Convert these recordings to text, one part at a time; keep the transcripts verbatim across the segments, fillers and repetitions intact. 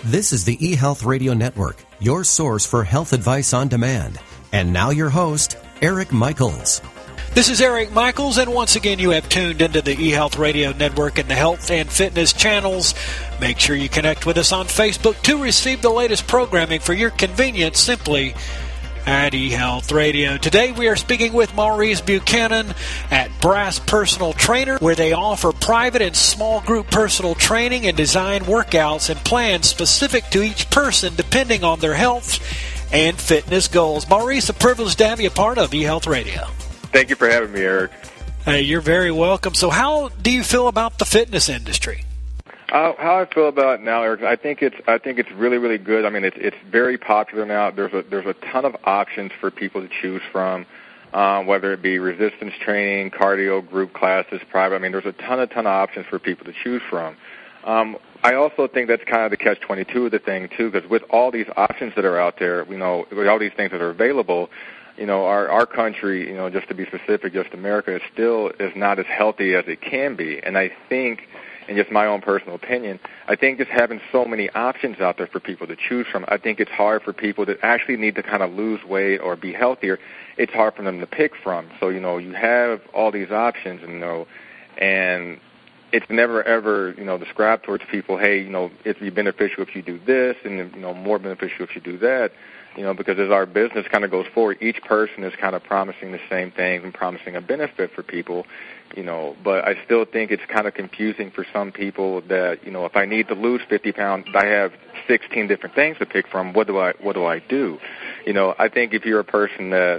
This is the eHealth Radio Network, your source for health advice on demand. And now your host, Eric Michaels. This is Eric Michaels, and once again you have tuned into the eHealth Radio Network and the health and fitness channels. Make sure you connect with us on Facebook to receive the latest programming for your convenience simply at eHealth Radio. Today we are speaking with Maurice Buchanan at Brass Personal Trainer, where they offer private and small group personal training and design workouts and plans specific to each person depending on their health and fitness goals. Maurice, a privilege to have you a part of eHealth Radio. Thank you for having me, Eric. Hey, you're very welcome. So how do you feel about the fitness industry? Uh, how I feel about it now, Eric, I think it's I think it's really, really good. I mean, it's it's very popular now. There's a there's a ton of options for people to choose from, uh, whether it be resistance training, cardio, group classes, private. I mean, there's a ton, a ton of options for people to choose from. Um, I also think that's kind of the catch twenty-two of the thing, too, because with all these options that are out there, you know, with all these things that are available, you know, our, our country, you know, just to be specific, just America, is still is not as healthy as it can be. And I think, and just my own personal opinion, I think just having so many options out there for people to choose from, I think it's hard for people that actually need to kind of lose weight or be healthier. It's hard for them to pick from. So, you know, you have all these options, you know, and it's never, ever, you know, described towards people, hey, you know, it'd be beneficial if you do this and, you know, more beneficial if you do that. You know, because as our business kind of goes forward, each person is kind of promising the same things and promising a benefit for people, you know. But I still think it's kind of confusing for some people that, you know, if I need to lose fifty pounds, I have sixteen different things to pick from. What do I what do I do? You know, I think if you're a person that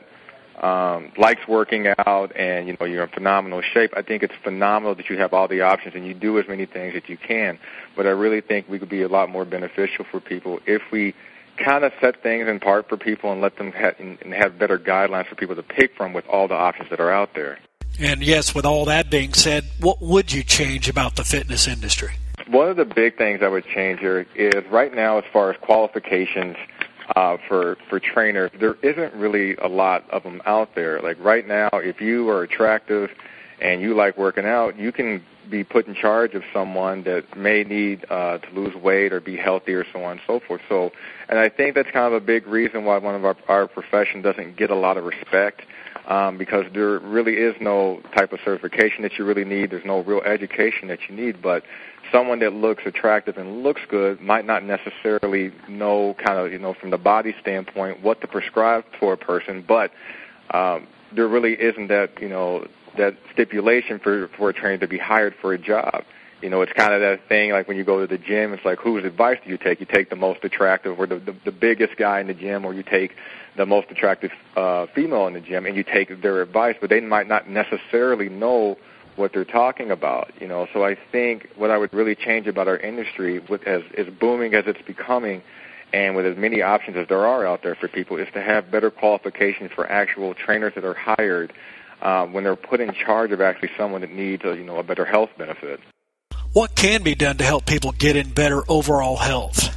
um, likes working out and, you know, you're in phenomenal shape, I think it's phenomenal that you have all the options and you do as many things as you can. But I really think we could be a lot more beneficial for people if we kind of set things in part for people and let them ha- and have better guidelines for people to pick from with all the options that are out there. And yes, with all that being said, what would you change about the fitness industry? One of the big things I would change here is right now, as far as qualifications uh, for for trainers, there isn't really a lot of them out there. Like right now, if you are attractive and you like working out, you can be put in charge of someone that may need uh, to lose weight or be healthy or so on and so forth. So, and I think that's kind of a big reason why one of our, our profession doesn't get a lot of respect, um, because there really is no type of certification that you really need. There's no real education that you need, but someone that looks attractive and looks good might not necessarily know kind of, you know, from the body standpoint what to prescribe for a person, but um, there really isn't that, you know, that stipulation for, for a trainer to be hired for a job. You know, it's kind of that thing like when you go to the gym, it's like, whose advice do you take? You take the most attractive or the, the, the biggest guy in the gym, or you take the most attractive uh, female in the gym, and you take their advice, but they might not necessarily know what they're talking about, you know. So I think what I would really change about our industry, with as, as booming as it's becoming, and with as many options as there are out there for people, is to have better qualifications for actual trainers that are hired Um, when they're put in charge of actually someone that needs a, you know, a better health benefit. What can be done to help people get in better overall health?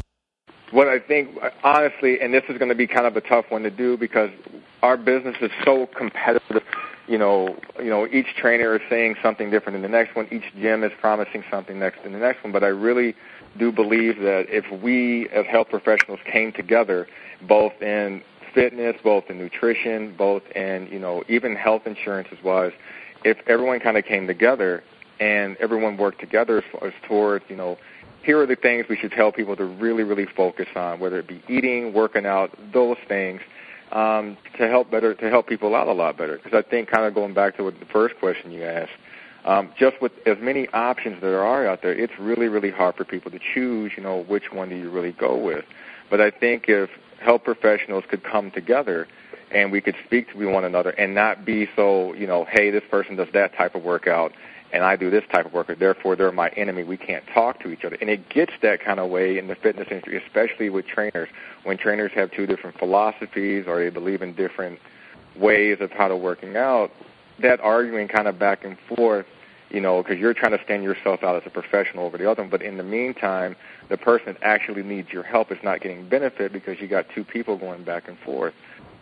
What I think, honestly, and this is going to be kind of a tough one to do because our business is so competitive. You know, you know, each trainer is saying something different than the next one. Each gym is promising something next than the next one. But I really do believe that if we as health professionals came together, both in fitness, both in nutrition, both in, you know, even health insurance as well as, if everyone kind of came together and everyone worked together as, as towards, you know, here are the things we should tell people to really, really focus on, whether it be eating, working out, those things, um, to help better, to help people out a lot better. Because I think, kind of going back to what the first question you asked, um, just with as many options there are out there, it's really, really hard for people to choose, you know, which one do you really go with. But I think if health professionals could come together and we could speak to one another and not be so, you know, hey, this person does that type of workout and I do this type of workout, therefore they're my enemy, we can't talk to each other. And it gets that kind of way in the fitness industry, especially with trainers. When trainers have two different philosophies or they believe in different ways of how to working out, that arguing kind of back and forth, you know, because you're trying to stand yourself out as a professional over the other one. But in the meantime, the person that actually needs your help is not getting benefit because you got two people going back and forth.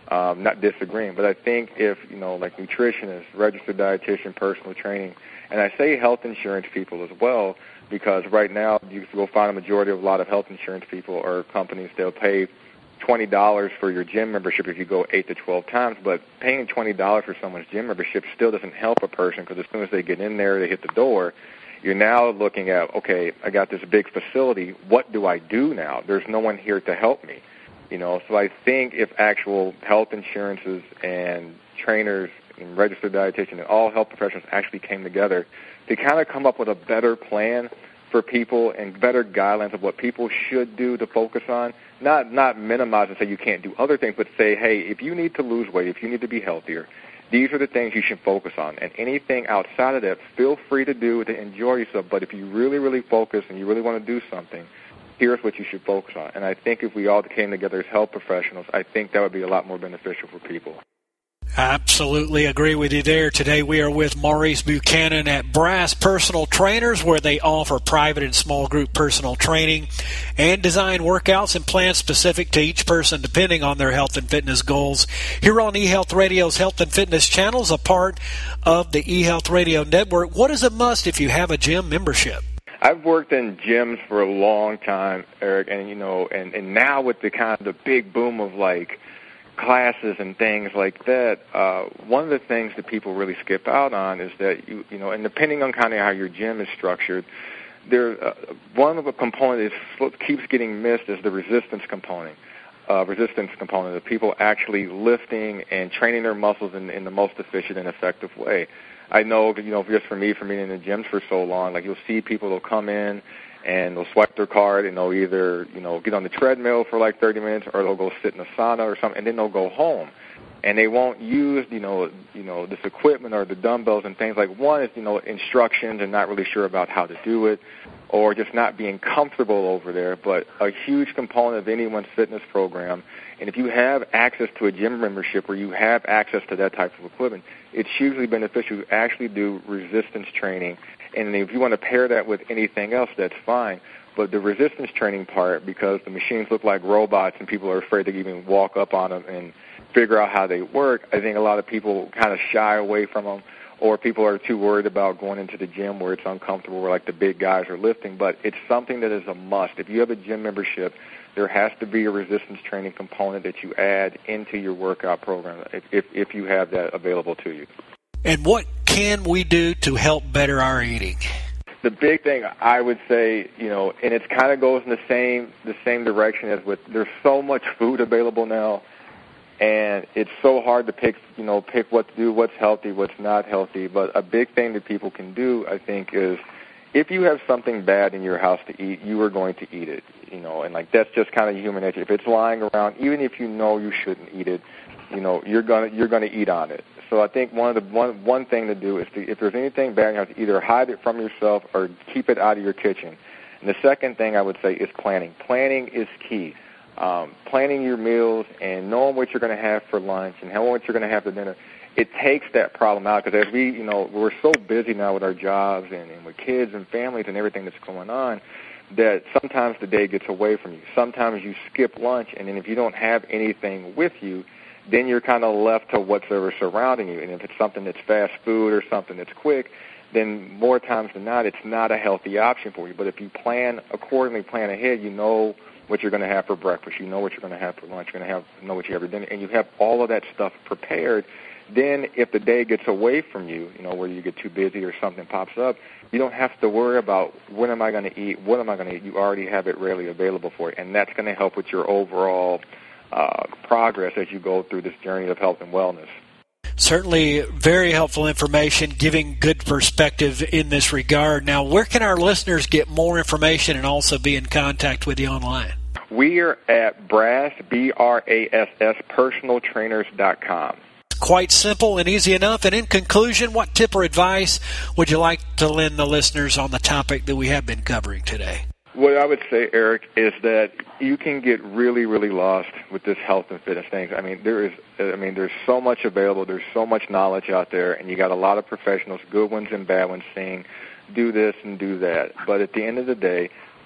um, not disagreeing. But I think if, you know, like nutritionists, registered dietitian, personal training, and I say health insurance people as well, because right now you will find a majority of a lot of health insurance people or companies, they'll pay twenty dollars for your gym membership if you go eight to twelve times, but paying twenty dollars for someone's gym membership still doesn't help a person, because as soon as they get in there, they hit the door, you're now looking at, okay, I got this big facility, what do I do now? There's no one here to help me. You know, so I think if actual health insurances and trainers and registered dietitians and all health professionals actually came together to kind of come up with a better plan for people and better guidelines of what people should do to focus on, not not minimize and say you can't do other things, but say, hey, if you need to lose weight, if you need to be healthier, these are the things you should focus on. And anything outside of that, feel free to do to enjoy yourself. But if you really, really focus and you really want to do something, here's what you should focus on. And I think if we all came together as health professionals, I think that would be a lot more beneficial for people. Absolutely agree with you there. Today we are with Maurice Buchanan at Brass Personal Trainers, where they offer private and small group personal training and design workouts and plans specific to each person depending on their health and fitness goals. Here on eHealth Radio's Health and Fitness channels, a part of the eHealth Radio Network. What is a must if you have a gym membership? I've worked in gyms for a long time, Eric, and you know, and, and now with the kind of the big boom of like classes and things like that, uh, one of the things that people really skip out on is that you you know, and depending on kind of how your gym is structured, there uh, one of the components that keeps getting missed is the resistance component. Uh, resistance component of people actually lifting and training their muscles in, in the most efficient and effective way. I know, you know, just for me, for being in the gyms for so long, like you'll see people that'll come in and they'll swipe their card and they'll either, you know, get on the treadmill for like thirty minutes or they'll go sit in a sauna or something, and then they'll go home. And they won't use, you know, you know, this equipment or the dumbbells and things. Like one is, you know, instructions and not really sure about how to do it, or just not being comfortable over there. But a huge component of anyone's fitness program, and if you have access to a gym membership where you have access to that type of equipment, it's hugely beneficial to actually do resistance training. And if you want to pair that with anything else, that's fine. But the resistance training part, because the machines look like robots and people are afraid to even walk up on them and figure out how they work, I think a lot of people kind of shy away from them, or people are too worried about going into the gym where it's uncomfortable, where like the big guys are lifting. But it's something that is a must. If you have a gym membership, there has to be a resistance training component that you add into your workout program if, if, if you have that available to you. And what can we do to help better our eating? The big thing I would say, you know, and it kind of goes in the same the same direction as with, there's so much food available now, and it's so hard to pick, you know, pick what to do, what's healthy, what's not healthy. But a big thing that people can do, I think, is if you have something bad in your house to eat, you are going to eat it, you know, and like that's just kind of human nature. If it's lying around, even if you know you shouldn't eat it, you know, you're gonna you're gonna eat on it. So I think one of the one one thing to do is to, if there's anything bad in your house, either hide it from yourself or keep it out of your kitchen. And the second thing I would say is planning. Planning is key. Um, planning your meals and knowing what you're going to have for lunch and knowing what you're going to have for dinner, it takes that problem out, because as we, you know, we're so busy now with our jobs and, and with kids and families and everything that's going on, that sometimes the day gets away from you. Sometimes you skip lunch, and then if you don't have anything with you, then you're kind of left to whatever surrounding you. And if it's something that's fast food or something that's quick, then more times than not, it's not a healthy option for you. But if you plan accordingly, plan ahead, you know what you're going to have for breakfast, you know what you're going to have for lunch, you're going to have know what you have for dinner, and you have all of that stuff prepared. Then if the day gets away from you, you know, where you get too busy or something pops up, you don't have to worry about when am I going to eat, what am I going to eat. You already have it readily available for you, and that's going to help with your overall uh, progress as you go through this journey of health and wellness. Certainly very helpful information, giving good perspective in this regard. Now, where can our listeners get more information and also be in contact with you online? We are at Brass, B R A S S, personal trainers dot com. Quite simple and easy enough. And in conclusion, what tip or advice would you like to lend the listeners on the topic that we have been covering today? What I would say, Eric, is that you can get really, really lost with this health and fitness things. I mean, there is, I mean, there's so much available. There's so much knowledge out there, and you got a lot of professionals, good ones and bad ones, saying do this and do that. But at the end of the day,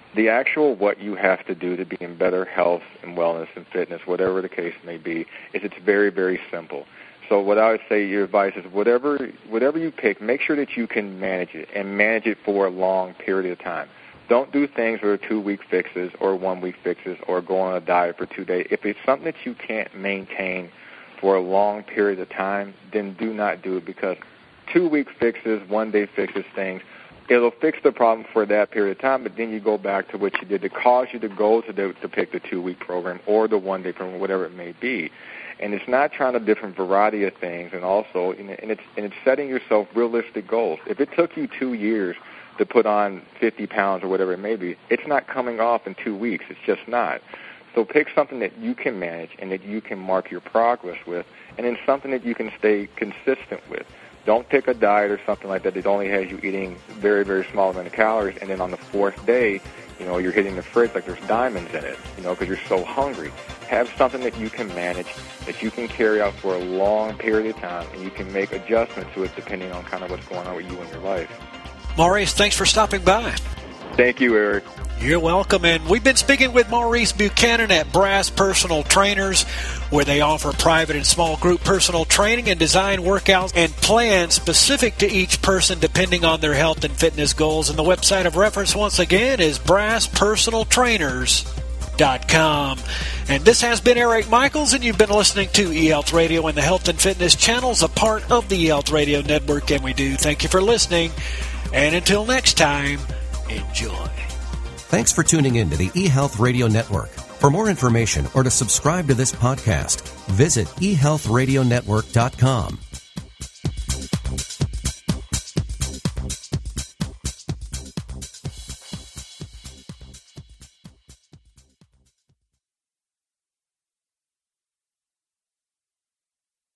the actual what you have to do to be in better health and wellness and fitness, whatever the case may be, is it's very, very simple. So what I would say, your advice is whatever whatever you pick, make sure that you can manage it and manage it for a long period of time. Don't do things that are two-week fixes or one-week fixes or go on a diet for two days. If it's something that you can't maintain for a long period of time, then do not do it, because two-week fixes, one-day fixes, things, it'll fix the problem for that period of time, but then you go back to what you did to cause you to go to, the, to pick the two-week program or the one-day program, whatever it may be. And it's not trying a different variety of things, and also, and it's, and it's setting yourself realistic goals. If it took you two years to put on fifty pounds or whatever it may be, it's not coming off in two weeks. It's just not. So pick something that you can manage and that you can mark your progress with, and then something that you can stay consistent with. Don't pick a diet or something like that that only has you eating very, very small amount of calories, and then on the fourth day, you know, you're hitting the fridge like there's diamonds in it, you know, because you're so hungry. Have something that you can manage, that you can carry out for a long period of time, and you can make adjustments to it depending on kind of what's going on with you in your life. Maurice, thanks for stopping by. Thank you, Eric. You're welcome. And we've been speaking with Maurice Buchanan at Brass Personal Trainers, where they offer private and small group personal training and design workouts and plans specific to each person depending on their health and fitness goals. And the website of reference, once again, is brass personal trainers dot com. And this has been Eric Michaels, and you've been listening to eHealth Radio and the Health and Fitness Channels, a part of the eHealth Radio Network. And we do thank you for listening. And until next time, enjoy. Thanks for tuning in to the eHealth Radio Network. For more information or to subscribe to this podcast, visit e health radio network dot com.